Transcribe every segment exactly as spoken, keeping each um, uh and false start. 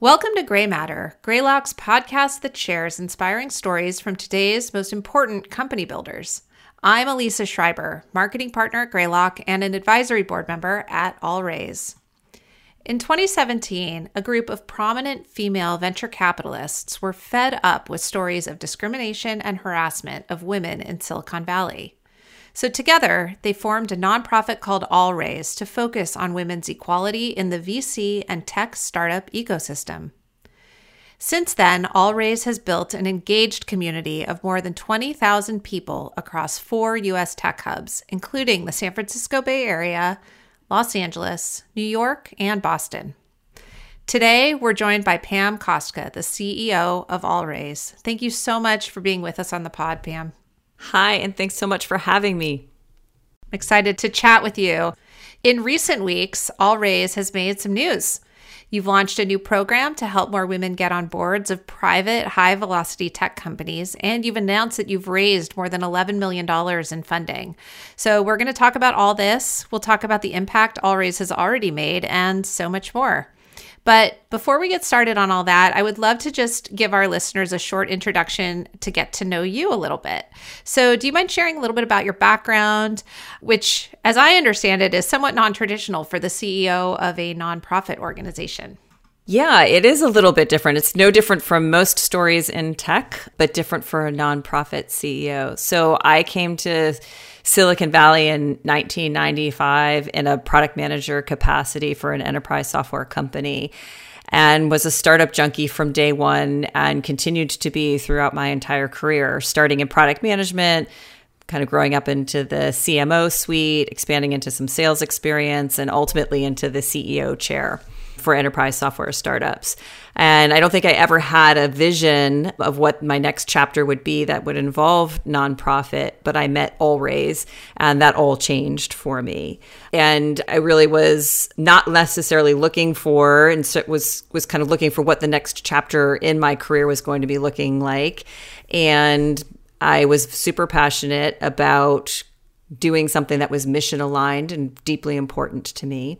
Welcome to Gray Matter, Greylock's podcast that shares inspiring stories from today's most important company builders. I'm Elisa Schreiber, marketing partner at Greylock and an advisory board member at Allraise. In twenty seventeen, a group of prominent female venture capitalists were fed up with stories of discrimination and harassment of women in Silicon Valley. So together, they formed a nonprofit called Allraise to focus on women's equality in the V C and tech startup ecosystem. Since then, Allraise has built an engaged community of more than twenty thousand people across four U S tech hubs, including the San Francisco Bay Area, Los Angeles, New York, and Boston. Today, we're joined by Pam Kostka, the C E O of Allraise. Thank you so much for being with us on the pod, Pam. Hi, and thanks so much for having me. I'm excited to chat with you. In recent weeks, Allraise has made some news. You've launched a new program to help more women get on boards of private, high-velocity tech companies, and you've announced that you've raised more than eleven million dollars in funding. So we're going to talk about all this. We'll talk about the impact Allraise has already made and so much more. But before we get started on all that, I would love to just give our listeners a short introduction to get to know you a little bit. So do you mind sharing a little bit about your background, which, as I understand it, is somewhat non-traditional for the C E O of a nonprofit organization? Yeah, it is a little bit different. It's no different from most stories in tech, but different for a nonprofit C E O. So I came to Silicon Valley in nineteen ninety-five in a product manager capacity for an enterprise software company and was a startup junkie from day one and continued to be throughout my entire career, starting in product management, kind of growing up into the C M O suite, expanding into some sales experience, and ultimately into the C E O chair for enterprise software startups. And I don't think I ever had a vision of what my next chapter would be that would involve nonprofit, but I met Allraise and that all changed for me. And I really was not necessarily looking for, and so was, was kind of looking for what the next chapter in my career was going to be looking like. And I was super passionate about doing something that was mission aligned and deeply important to me.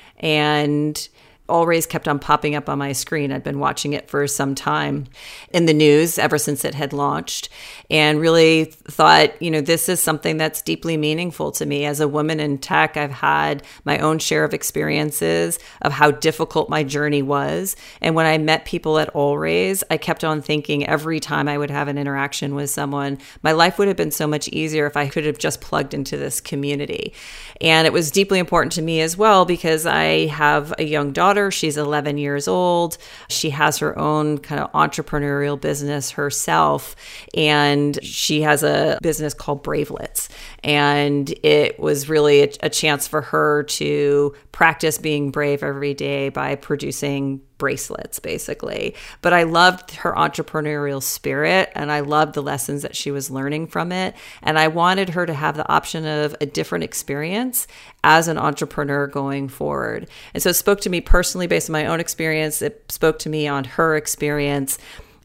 And Allraise kept on popping up on my screen. I'd been watching it for some time in the news ever since it had launched, and really thought, you know, this is something that's deeply meaningful to me. As a woman in tech, I've had my own share of experiences of how difficult my journey was. And when I met people at Allraise, I kept on thinking every time I would have an interaction with someone, my life would have been so much easier if I could have just plugged into this community. And it was deeply important to me as well because I have a young daughter. She's eleven years old. She has her own kind of entrepreneurial business herself. And she has a business called Bravelets. And it was really a, a chance for her to practice being brave every day by producing bracelets, basically. But I loved her entrepreneurial spirit and I loved the lessons that she was learning from it. And I wanted her to have the option of a different experience as an entrepreneur going forward. And so it spoke to me personally based on my own experience. It spoke to me on her experience.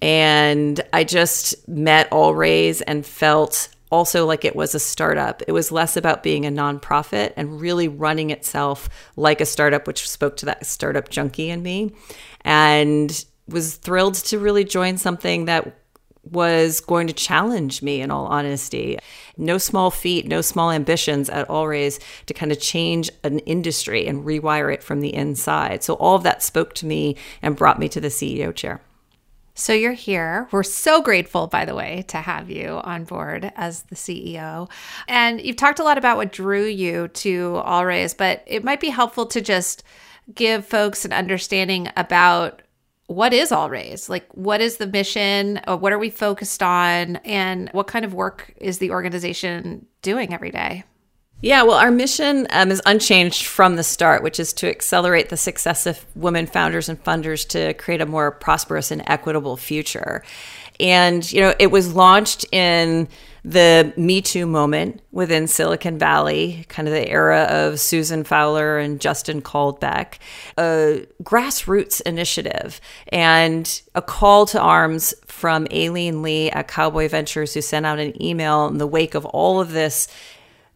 And I just met Allraise and felt also like it was a startup. It was less about being a nonprofit and really running itself like a startup, which spoke to that startup junkie in me, and was thrilled to really join something that was going to challenge me, in all honesty. No small feat, no small ambitions at Allraise to kind of change an industry and rewire it from the inside. So all of that spoke to me and brought me to the C E O chair. So you're here. We're so grateful, by the way, to have you on board as the C E O. And you've talked a lot about what drew you to Allraise, but it might be helpful to just give folks an understanding about what is Allraise? Like, what is the mission? Or what are we focused on? And what kind of work is the organization doing every day? Yeah, well, our mission um, is unchanged from the start, which is to accelerate the success of women founders and funders to create a more prosperous and equitable future. And, you know, it was launched in the Me Too moment within Silicon Valley, kind of the era of Susan Fowler and Justin Caldbeck, a grassroots initiative and a call to arms from Aileen Lee at Cowboy Ventures, who sent out an email in the wake of all of this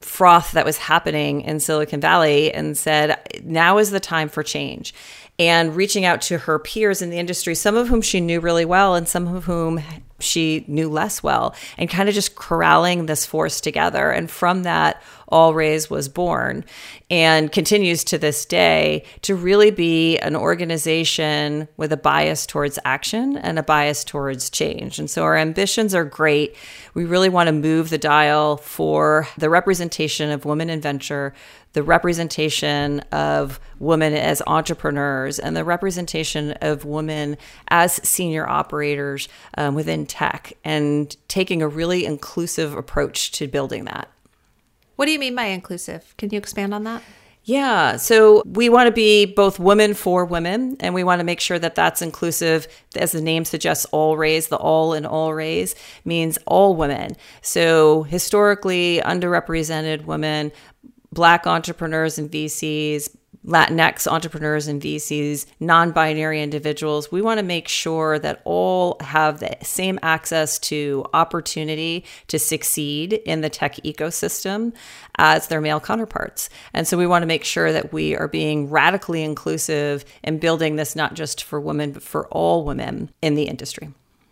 froth that was happening in Silicon Valley and said, now is the time for change. And reaching out to her peers in the industry, some of whom she knew really well and some of whom she knew less well, and kind of just corralling this force together. And from that, AllRaise was born and continues to this day to really be an organization with a bias towards action and a bias towards change. And so our ambitions are great. We really want to move the dial for the representation of women in venture, the representation of women as entrepreneurs, and the representation of women as senior operators um, within tech, and taking a really inclusive approach to building that. What do you mean by inclusive? Can you expand on that? Yeah. So we want to be both women for women, and we want to make sure that that's inclusive. As the name suggests, AllRaise, the all in AllRaise means all women. So historically underrepresented women, Black entrepreneurs and V Cs, Latinx entrepreneurs and V Cs, non-binary individuals. We want to make sure that all have the same access to opportunity to succeed in the tech ecosystem as their male counterparts. And so we want to make sure that we are being radically inclusive in building this not just for women, but for all women in the industry.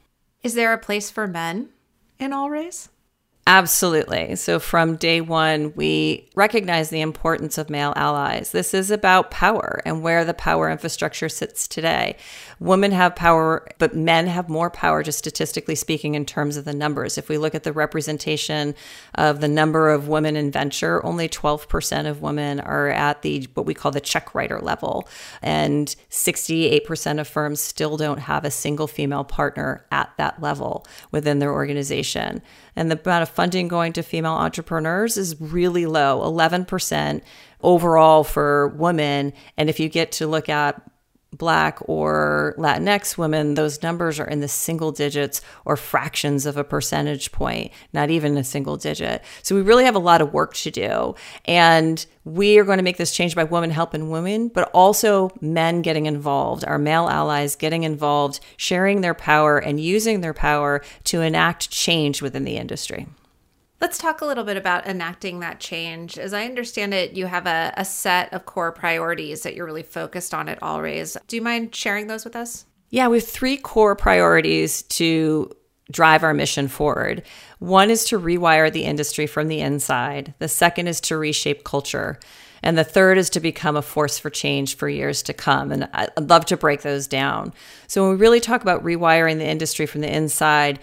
Is there a place for men in AllRaise? Absolutely. So from day one, we recognize the importance of male allies. This is about power and where the power infrastructure sits today. Women have power, but men have more power, just statistically speaking, in terms of the numbers. If we look at the representation of the number of women in venture, only twelve percent of women are at the what we call the check writer level. And sixty-eight percent of firms still don't have a single female partner at that level within their organization. And the amount of funding going to female entrepreneurs is really low, eleven percent overall for women. And if you get to look at Black or Latinx women, those numbers are in the single digits or fractions of a percentage point, not even a single digit. So we really have a lot of work to do. And we are going to make this change by women helping women, but also men getting involved, our male allies getting involved, sharing their power and using their power to enact change within the industry. Let's talk a little bit about enacting that change. As I understand it, you have a, a set of core priorities that you're really focused on at AllRaise. Do you mind sharing those with us? Yeah, we have three core priorities to drive our mission forward. One is to rewire the industry from the inside. The second is to reshape culture. And the third is to become a force for change for years to come. And I'd love to break those down. So when we really talk about rewiring the industry from the inside,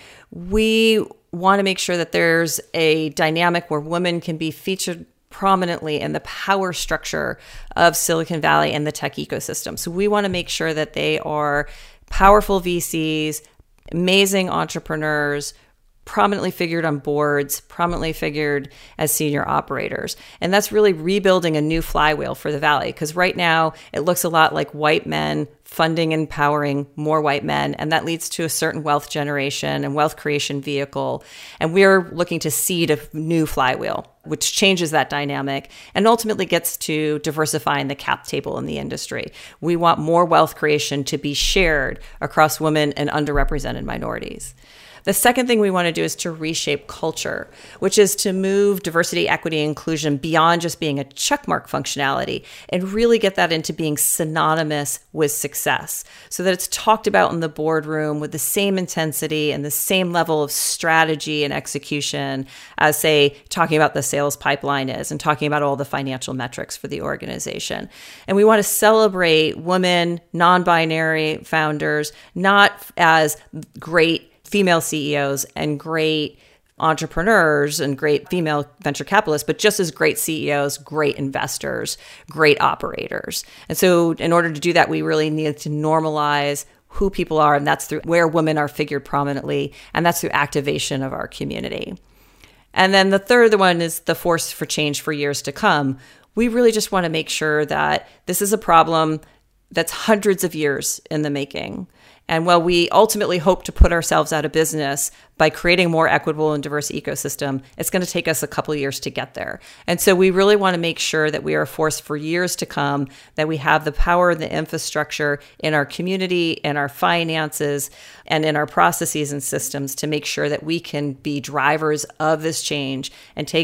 we want to make sure that there's a dynamic where women can be featured prominently in the power structure of Silicon Valley and the tech ecosystem. So we want to make sure that they are powerful V Cs, amazing entrepreneurs, prominently figured on boards, prominently figured as senior operators. And that's really rebuilding a new flywheel for the Valley, because right now it looks a lot like white men funding and empowering more white men, and that leads to a certain wealth generation and wealth creation vehicle. And we're looking to seed a new flywheel, which changes that dynamic and ultimately gets to diversifying the cap table in the industry. We want more wealth creation to be shared across women and underrepresented minorities. The second thing we want to do is to reshape culture, which is to move diversity, equity, and inclusion beyond just being a checkmark functionality and really get that into being synonymous with success, so that it's talked about in the boardroom with the same intensity and the same level of strategy and execution as, say, talking about the sales pipeline is and talking about all the financial metrics for the organization. And we want to celebrate women, non-binary founders, not as great female C E Os and great entrepreneurs and great female venture capitalists, but just as great C E Os, great investors, great operators. And so in order to do that, we really need to normalize who people are, and that's through where women are figured prominently, and that's through activation of our community. And then the third one is the force for change for years to come. We really just want to make sure that this is a problem that's hundreds of years in the making. And while we ultimately hope to put ourselves out of business by creating a more equitable and diverse ecosystem, it's going to take us a couple of years to get there. And so we really want to make sure that we are a force for years to come, that we have the power and the infrastructure in our community, in our finances, and in our processes and systems to make sure that we can be drivers of this change and take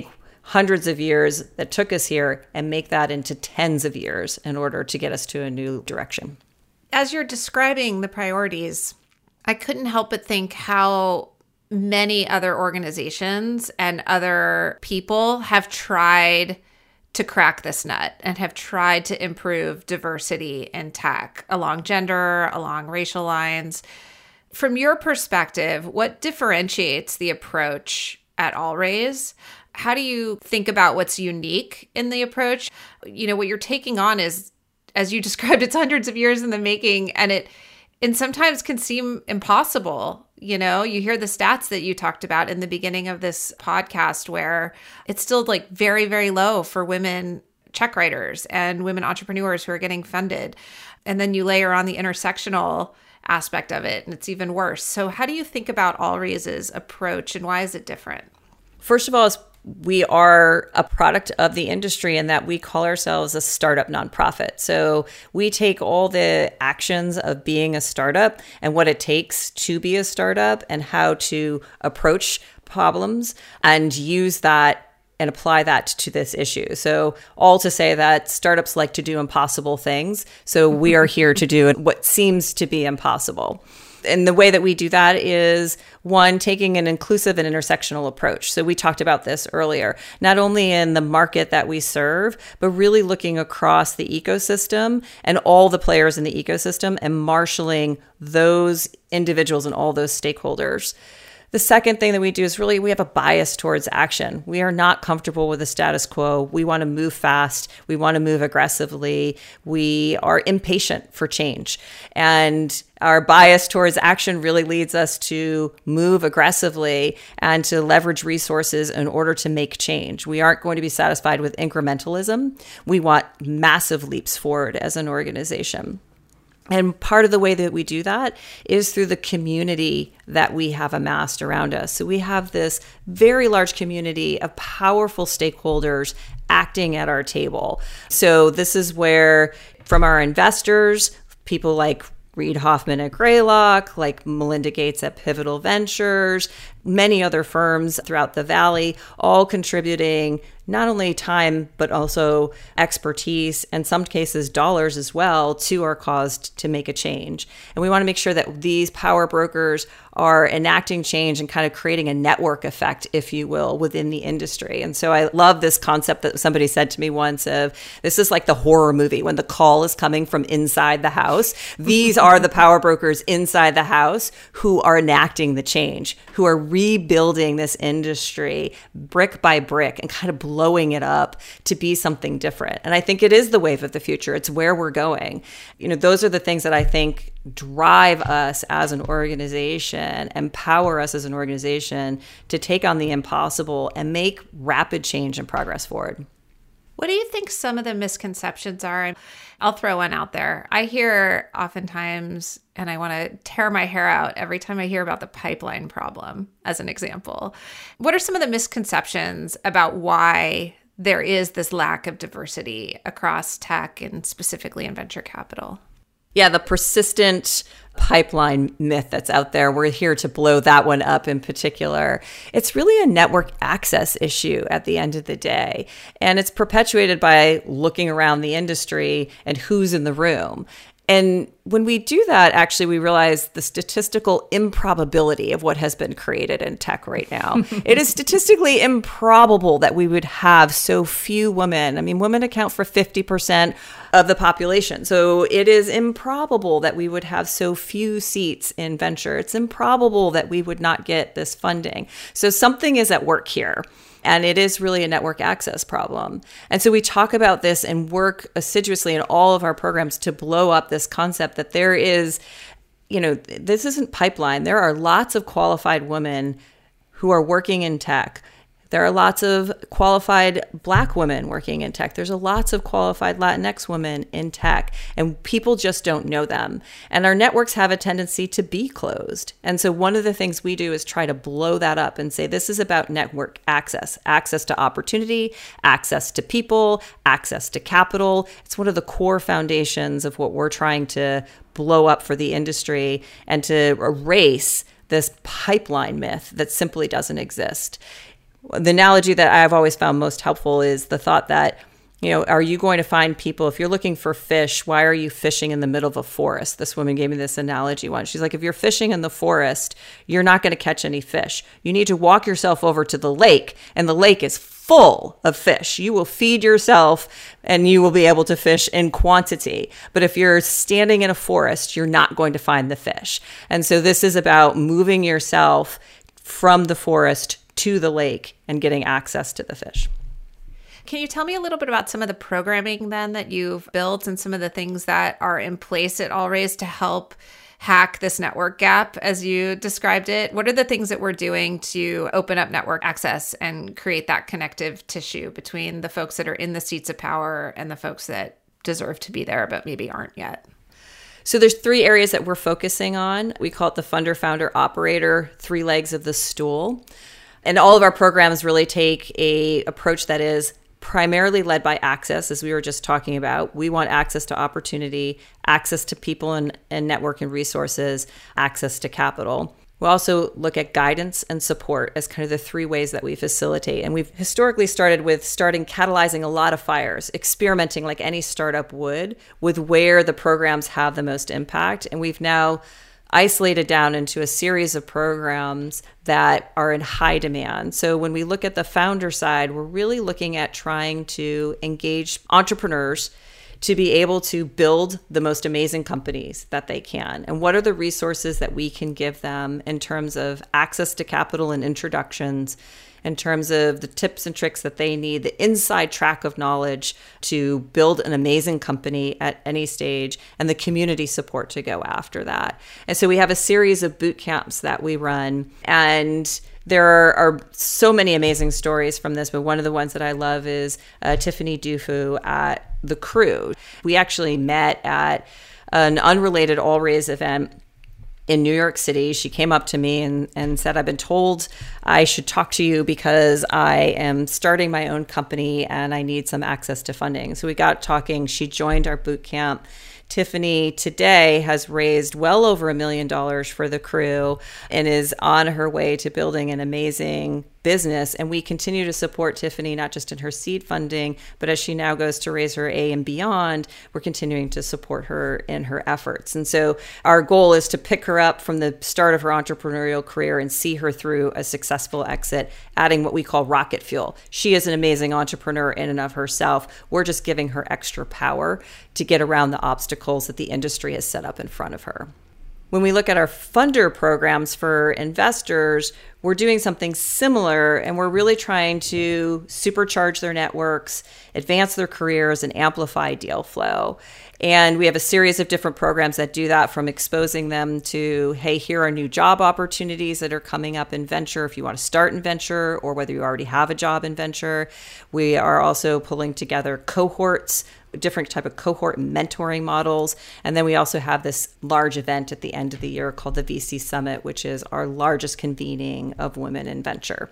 hundreds of years that took us here and make that into tens of years in order to get us to a new direction. As you're describing the priorities, I couldn't help but think how many other organizations and other people have tried to crack this nut and have tried to improve diversity in tech along gender, along racial lines. From your perspective, what differentiates the approach at AllRaise? How do you think about what's unique in the approach? You know, what you're taking on is, as you described, it's hundreds of years in the making, and it and sometimes can seem impossible. You know, you hear the stats that you talked about in the beginning of this podcast where it's still like very, very low for women check writers and women entrepreneurs who are getting funded. And then you layer on the intersectional aspect of it, and it's even worse. So how do you think about AllRaise's approach, and why is it different? First of all, it's we are a product of the industry in that we call ourselves a startup nonprofit. So we take all the actions of being a startup and what it takes to be a startup and how to approach problems and use that and apply that to this issue. So all to say that startups like to do impossible things. So we are here to do what seems to be impossible. And the way that we do that is, one, taking an inclusive and intersectional approach. So we talked about this earlier, not only in the market that we serve, but really looking across the ecosystem and all the players in the ecosystem and marshaling those individuals and all those stakeholders. The second thing that we do is really we have a bias towards action. We are not comfortable with the status quo. We want to move fast. We want to move aggressively. We are impatient for change. And our bias towards action really leads us to move aggressively and to leverage resources in order to make change. We aren't going to be satisfied with incrementalism. We want massive leaps forward as an organization. And part of the way that we do that is through the community that we have amassed around us. So we have this very large community of powerful stakeholders acting at our table. So this is where, from our investors, people like Reid Hoffman at Greylock, like Melinda Gates at Pivotal Ventures, many other firms throughout the Valley, all contributing not only time, but also expertise, and some cases dollars as well, to our cause to make a change. And we want to make sure that these power brokers are enacting change and kind of creating a network effect, if you will, within the industry. And so I love this concept that somebody said to me once of, this is like the horror movie when the call is coming from inside the house. These are the power brokers inside the house who are enacting the change, who are rebuilding this industry brick by brick and kind of blowing it up to be something different. And I think it is the wave of the future. It's where we're going. You know, those are the things that I think drive us as an organization, empower us as an organization to take on the impossible and make rapid change and progress forward. What do you think some of the misconceptions are? I'll throw one out there. I hear oftentimes, and I want to tear my hair out every time I hear about the pipeline problem, as an example. What are some of the misconceptions about why there is this lack of diversity across tech and specifically in venture capital? Yeah, the persistent pipeline myth that's out there. We're here to blow that one up in particular. It's really a network access issue at the end of the day. And it's perpetuated by looking around the industry and who's in the room. And when we do that, actually, we realize the statistical improbability of what has been created in tech right now. It is statistically improbable that we would have so few women. I mean, women account for fifty percent of the population. So it is improbable that we would have so few seats in venture. It's improbable that we would not get this funding. So something is at work here. And it is really a network access problem. And so we talk about this and work assiduously in all of our programs to blow up this concept that there is, you know, this isn't pipeline. There are lots of qualified women who are working in tech. There are lots of qualified Black women working in tech. There's a lots of qualified Latinx women in tech, and people just don't know them. And our networks have a tendency to be closed. And so one of the things we do is try to blow that up and say, this is about network access, access to opportunity, access to people, access to capital. It's one of the core foundations of what we're trying to blow up for the industry and to erase this pipeline myth that simply doesn't exist. The analogy that I've always found most helpful is the thought that, you know, are you going to find people, if you're looking for fish, why are you fishing in the middle of a forest? This woman gave me this analogy once. She's like, if you're fishing in the forest, you're not going to catch any fish. You need to walk yourself over to the lake, and the lake is full of fish. You will feed yourself and you will be able to fish in quantity. But if you're standing in a forest, you're not going to find the fish. And so this is about moving yourself from the forest to the lake and getting access to the fish. Can you tell me a little bit about some of the programming then that you've built and some of the things that are in place at Allraise to help hack this network gap, as you described it? What are the things that we're doing to open up network access and create that connective tissue between the folks that are in the seats of power and the folks that deserve to be there but maybe aren't yet? So there's three areas that we're focusing on. We call it the funder, founder, operator, three legs of the stool. And all of our programs really take a approach that is primarily led by access, as we were just talking about. We want access to opportunity, access to people and, and network and resources, access to capital. We also look at guidance and support as kind of the three ways that we facilitate. And we've historically started with starting catalyzing a lot of fires, experimenting like any startup would with where the programs have the most impact. And we've now isolated down into a series of programs that are in high demand. So when we look at the founder side, we're really looking at trying to engage entrepreneurs to be able to build the most amazing companies that they can. And what are the resources that we can give them in terms of access to capital and introductions, in terms of the tips and tricks that they need, the inside track of knowledge to build an amazing company at any stage, and the community support to go after that. And so we have a series of boot camps that we run, and there are, are so many amazing stories from this, but one of the ones that I love is uh, Tiffany Dufu at The Crew. We actually met at an unrelated Allraise event in New York City. She came up to me and, and said, I've been told I should talk to you because I am starting my own company and I need some access to funding. So we got talking. She joined our boot camp. Tiffany today has raised well over a million dollars for The Crew and is on her way to building an amazing business. And we continue to support Tiffany, not just in her seed funding, but as she now goes to raise her A and beyond, we're continuing to support her in her efforts. And so our goal is to pick her up from the start of her entrepreneurial career and see her through a successful exit, adding what we call rocket fuel. She is an amazing entrepreneur in and of herself. We're just giving her extra power to get around the obstacles that the industry has set up in front of her. When we look at our funder programs for investors, we're doing something similar, and we're really trying to supercharge their networks, advance their careers, and amplify deal flow. And we have a series of different programs that do that, from exposing them to, hey, here are new job opportunities that are coming up in venture if you want to start in venture, or whether you already have a job in venture. We are also pulling together cohorts, different type of cohort mentoring models. And then we also have this large event at the end of the year called the V C Summit, which is our largest convening of women in venture.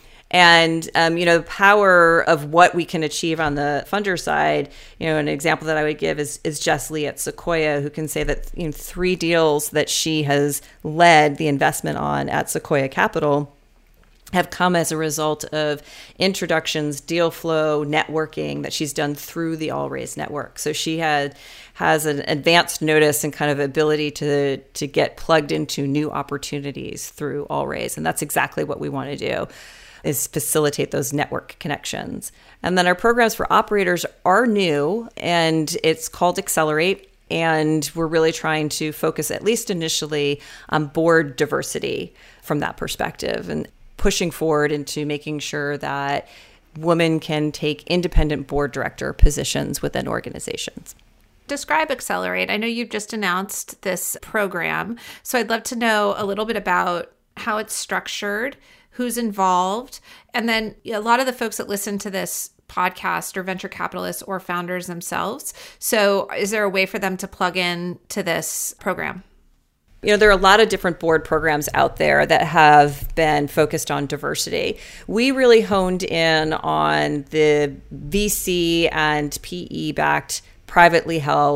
And, um, you know, the power of what we can achieve on the funder side, you know, an example that I would give is, is Jess Lee at Sequoia, who can say that, you know, three deals that she has led the investment on at Sequoia Capital have come as a result of introductions, deal flow, networking that she's done through the Allraise network. So she had has an advanced notice and kind of ability to to get plugged into new opportunities through Allraise. And that's exactly what we want to do, is facilitate those network connections. And then our programs for operators are new, and it's called Accelerate. And we're really trying to focus, at least initially, on board diversity from that perspective, and pushing forward into making sure that women can take independent board director positions within organizations. Describe Accelerate. I know you've just announced this program, so I'd love to know a little bit about how it's structured, who's involved, and then a lot of the folks that listen to this podcast are venture capitalists or founders themselves. So is there a way for them to plug in to this program? You know, there are a lot of different board programs out there that have been focused on diversity. We really honed in on the V C and P E-backed, privately held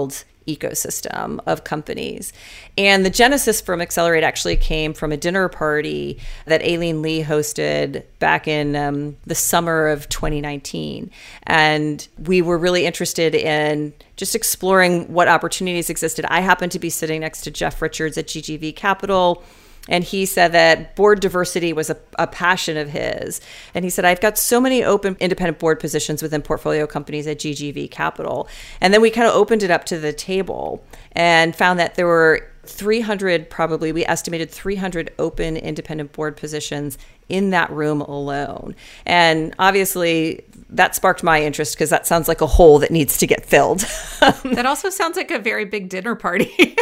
ecosystem of companies. And the genesis from Accelerate actually came from a dinner party that Aileen Lee hosted back in um, the summer of twenty nineteen. And we were really interested in just exploring what opportunities existed. I happened to be sitting next to Jeff Richards at G G V Capital, and he said that board diversity was a, a passion of his. And he said, I've got so many open independent board positions within portfolio companies at G G V Capital. And then we kind of opened it up to the table and found that there were three hundred, probably, we estimated three hundred open independent board positions in that room alone. And obviously that sparked my interest because that sounds like a hole that needs to get filled. That also sounds like a very big dinner party.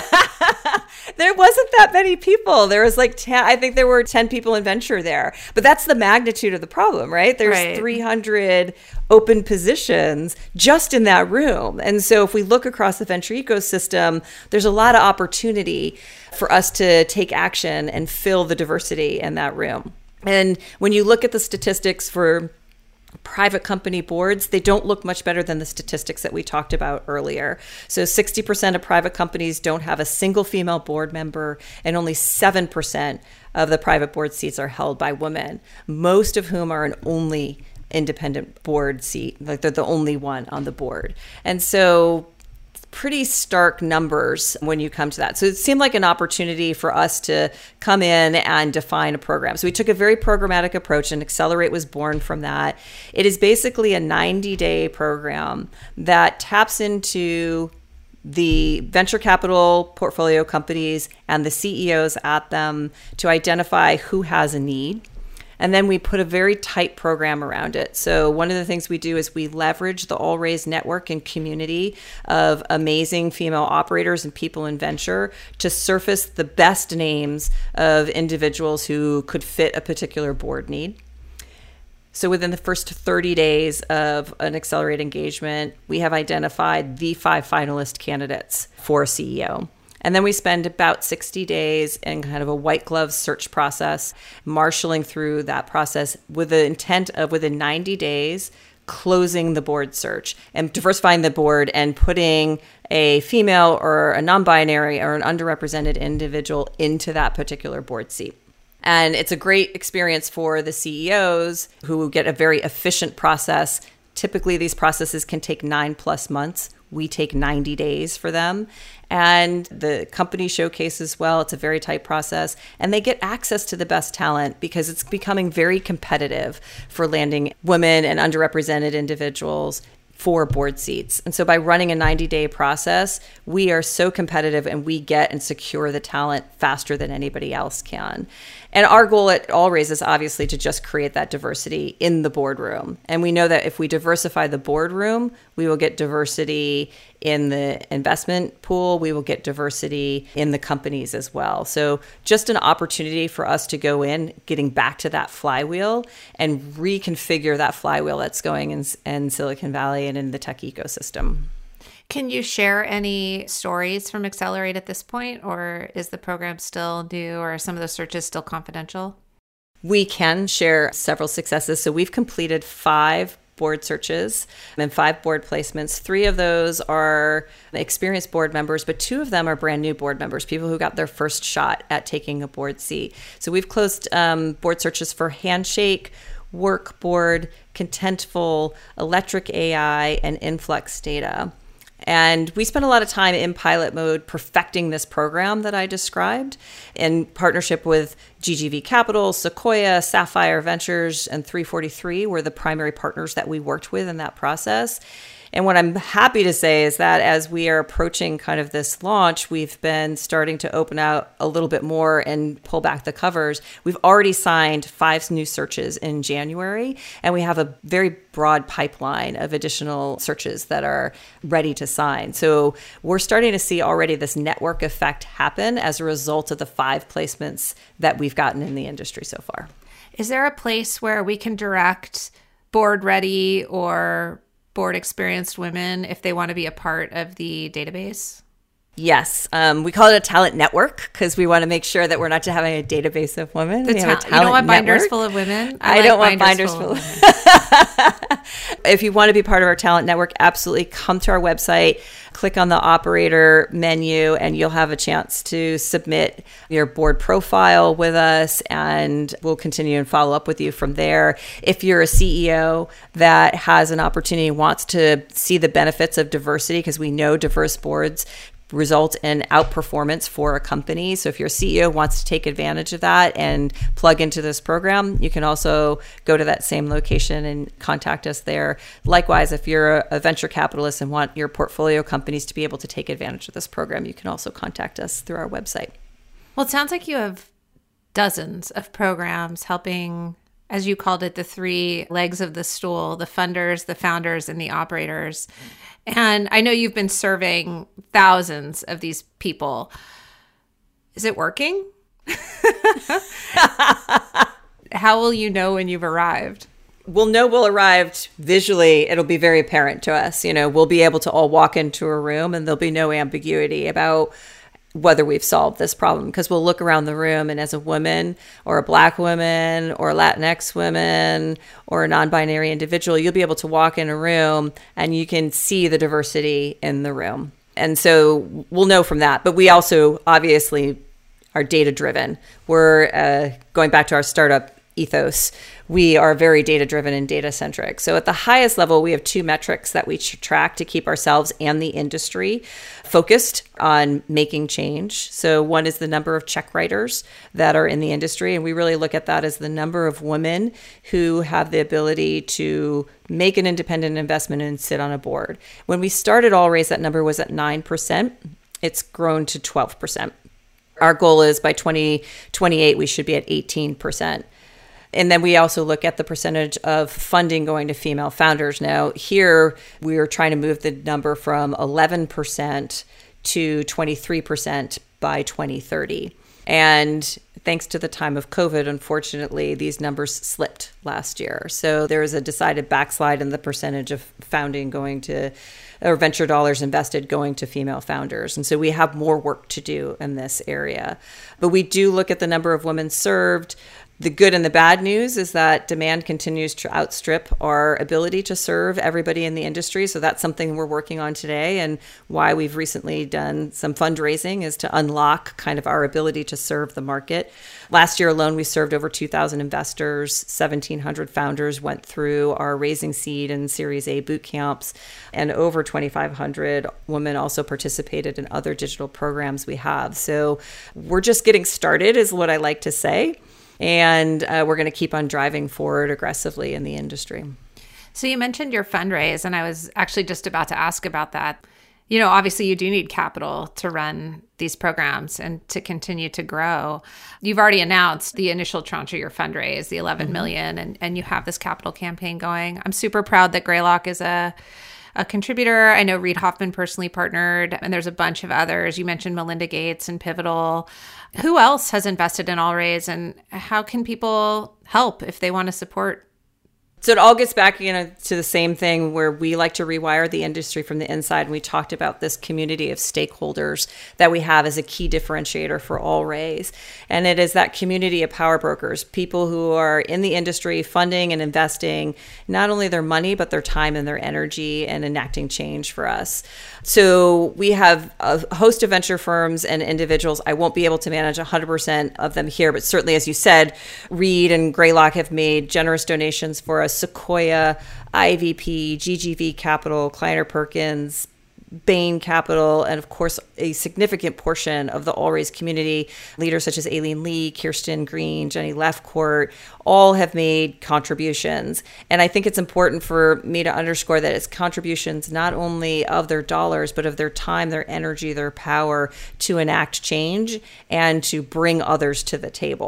There wasn't that many people. There was like ten, I think there were ten people in venture there. But that's the magnitude of the problem, right? There's right. three hundred open positions just in that room. And so if we look across the venture ecosystem, there's a lot of opportunity for us to take action and fill the diversity in that room. And when you look at the statistics for private company boards, they don't look much better than the statistics that we talked about earlier. So sixty percent of private companies don't have a single female board member, and only seven percent of the private board seats are held by women, most of whom are an only independent board seat, like they're the only one on the board. And so pretty stark numbers when you come to that. So it seemed like an opportunity for us to come in and define a program. So we took a very programmatic approach, and Accelerate was born from that. It is basically a ninety-day program that taps into the venture capital portfolio companies and the C E Os at them to identify who has a need. And then we put a very tight program around it. So one of the things we do is we leverage the All Raise network and community of amazing female operators and people in venture to surface the best names of individuals who could fit a particular board need. So within the first thirty days of an Accelerate engagement, we have identified the five finalist candidates for a C E O. And then we spend about sixty days in kind of a white glove search process, marshaling through that process with the intent of within ninety days, closing the board search and diversifying the board and putting a female or a non-binary or an underrepresented individual into that particular board seat. And it's a great experience for the C E Os who get a very efficient process. Typically, these processes can take nine plus months. We take ninety days for them. And the company showcases well. It's a very tight process. And they get access to the best talent because it's becoming very competitive for landing women and underrepresented individuals for board seats. And so by running a ninety-day process, we are so competitive and we get and secure the talent faster than anybody else can. And our goal at All Raise is obviously to just create that diversity in the boardroom. And we know that if we diversify the boardroom, we will get diversity in the investment pool. We will get diversity in the companies as well. So just an opportunity for us to go in, getting back to that flywheel and reconfigure that flywheel that's going in, in Silicon Valley and in the tech ecosystem. Can you share any stories from Accelerate at this point, or is the program still new, or are some of the searches still confidential? We can share several successes. So we've completed five board searches and five board placements. Three of those are experienced board members, but two of them are brand new board members, people who got their first shot at taking a board seat. So we've closed um, board searches for Handshake, Workboard, Contentful, Electric A I, and Influx Data. And we spent a lot of time in pilot mode perfecting this program that I described in partnership with G G V Capital, Sequoia, Sapphire Ventures, and three forty-three were the primary partners that we worked with in that process. And what I'm happy to say is that as we are approaching kind of this launch, we've been starting to open out a little bit more and pull back the covers. We've already signed five new searches in January, and we have a very broad pipeline of additional searches that are ready to sign. So we're starting to see already this network effect happen as a result of the five placements that we've gotten in the industry so far. Is there a place where we can direct board ready or board experienced women if they want to be a part of the database? Yes. Um, we call it a talent network because we want to make sure that we're not just having a database of women. The we ta- have a talent you don't want binders network. full of women? I, I like don't want binders, binders full of, of women. If you want to be part of our talent network, absolutely come to our website, click on the operator menu, and you'll have a chance to submit your board profile with us, and we'll continue and follow up with you from there. If you're a C E O that has an opportunity, wants to see the benefits of diversity, because we know diverse boards result in outperformance for a company. So if your C E O wants to take advantage of that and plug into this program, you can also go to that same location and contact us there. Likewise, if you're a venture capitalist and want your portfolio companies to be able to take advantage of this program, you can also contact us through our website. Well, it sounds like you have dozens of programs helping, as you called it, the three legs of the stool, the funders, the founders, and the operators. And I know you've been serving thousands of these people. Is it working? How will you know when you've arrived? We'll know we'll arrived visually. It'll be very apparent to us. You know, we'll be able to all walk into a room and there'll be no ambiguity about whether we've solved this problem, because we'll look around the room, and as a woman or a Black woman or a Latinx woman or a non-binary individual, you'll be able to walk in a room and you can see the diversity in the room. And so we'll know from that. But we also obviously are data driven. We're uh, going back to our startup ethos. We are very data driven and data centric. So at the highest level, we have two metrics that we track to keep ourselves and the industry focused on making change. So one is the number of check writers that are in the industry. And we really look at that as the number of women who have the ability to make an independent investment and sit on a board. When we started Allraise, that number was at nine percent. It's grown to twelve percent. Our goal is by twenty twenty-eight, we should be at eighteen percent. And then we also look at the percentage of funding going to female founders. Now, here we are trying to move the number from eleven percent to twenty-three percent by twenty thirty. And thanks to the time of COVID, unfortunately, these numbers slipped last year. So there was a decided backslide in the percentage of founding going to, or venture dollars invested going to female founders. And so we have more work to do in this area. But we do look at the number of women served. The good and the bad news is that demand continues to outstrip our ability to serve everybody in the industry. So that's something we're working on today, and why we've recently done some fundraising is to unlock kind of our ability to serve the market. Last year alone, we served over two thousand investors, seventeen hundred founders went through our Raising Seed and Series A boot camps, and over twenty-five hundred women also participated in other digital programs we have. So we're just getting started is what I like to say. And uh, we're going to keep on driving forward aggressively in the industry. So you mentioned your fundraise, and I was actually just about to ask about that. You know, obviously you do need capital to run these programs and to continue to grow. You've already announced the initial tranche of your fundraise, the eleven mm-hmm. million, and, and you have this capital campaign going. I'm super proud that Greylock is a a contributor. I know Reid Hoffman personally partnered, and there's a bunch of others. You mentioned Melinda Gates and Pivotal. Who else has invested in Allraise, and how can people help if they want to support? So it all gets back, you know, to the same thing where we like to rewire the industry from the inside. And we talked about this community of stakeholders that we have as a key differentiator for Allraise. And it is that community of power brokers, people who are in the industry funding and investing not only their money, but their time and their energy and enacting change for us. So we have a host of venture firms and individuals. I won't be able to manage one hundred percent of them here, but certainly, as you said, Reid and Greylock have made generous donations for us. Sequoia, I V P, G G V Capital, Kleiner Perkins, Bain Capital, and of course, a significant portion of the Allraise community. Leaders such as Aileen Lee, Kirsten Green, Jenny Lefcourt, all have made contributions. And I think it's important for me to underscore that it's contributions not only of their dollars, but of their time, their energy, their power to enact change and to bring others to the table.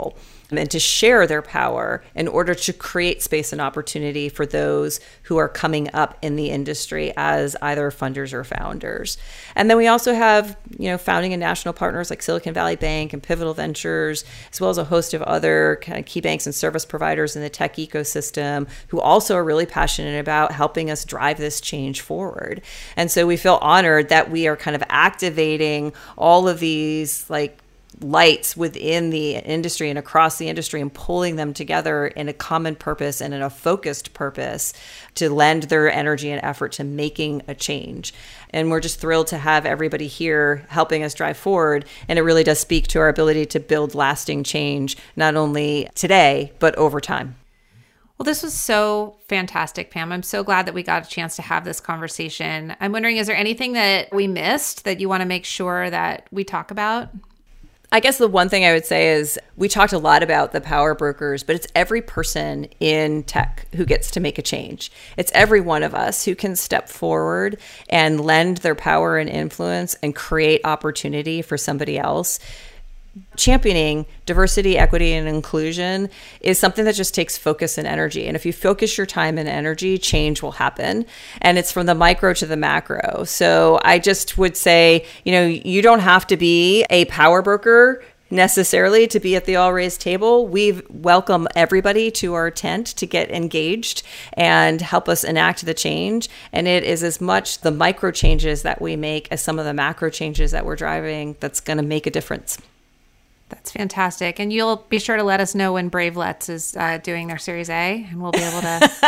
and to share their power in order to create space and opportunity for those who are coming up in the industry as either funders or founders. And then we also have, you know, founding and national partners like Silicon Valley Bank and Pivotal Ventures, as well as a host of other kind of key banks and service providers in the tech ecosystem who also are really passionate about helping us drive this change forward. And so we feel honored that we are kind of activating all of these like lights within the industry and across the industry and pulling them together in a common purpose and in a focused purpose to lend their energy and effort to making a change. And we're just thrilled to have everybody here helping us drive forward. And it really does speak to our ability to build lasting change, not only today, but over time. Well, this was so fantastic, Pam. I'm so glad that we got a chance to have this conversation. I'm wondering, is there anything that we missed that you want to make sure that we talk about? I guess the one thing I would say is we talked a lot about the power brokers, but it's every person in tech who gets to make a change. It's every one of us who can step forward and lend their power and influence and create opportunity for somebody else. Championing diversity, equity, and inclusion is something that just takes focus and energy. And if you focus your time and energy, change will happen. And it's from the micro to the macro. So I just would say, you know, you don't have to be a power broker necessarily to be at the All Raise table. We welcome everybody to our tent to get engaged and help us enact the change. And it is as much the micro changes that we make as some of the macro changes that we're driving that's going to make a difference. That's fantastic. And you'll be sure to let us know when Bravelets is uh, doing their Series A, and we'll be able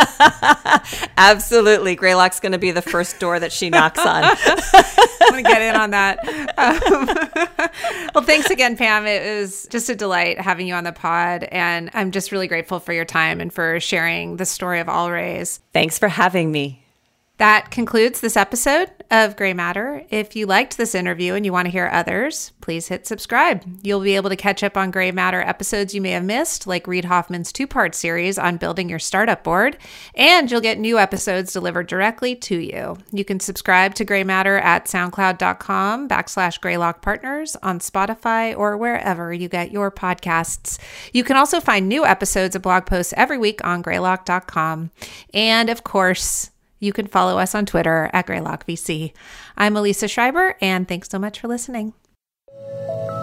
to. Absolutely. Greylock's going to be the first door that she knocks on. I'm going to get in on that. Um, well, thanks again, Pam. It was just a delight having you on the pod. And I'm just really grateful for your time and for sharing the story of All Raise. Thanks for having me. That concludes this episode of Grey Matter. If you liked this interview and you want to hear others, please hit subscribe. You'll be able to catch up on Grey Matter episodes you may have missed, like Reid Hoffman's two-part series on building your startup board, and you'll get new episodes delivered directly to you. You can subscribe to Grey Matter at soundcloud.com backslash Greylock Partners, on Spotify, or wherever you get your podcasts. You can also find new episodes of blog posts every week on greylock dot com. And of course, you can follow us on Twitter at Greylock V C. I'm Elisa Schreiber, and thanks so much for listening.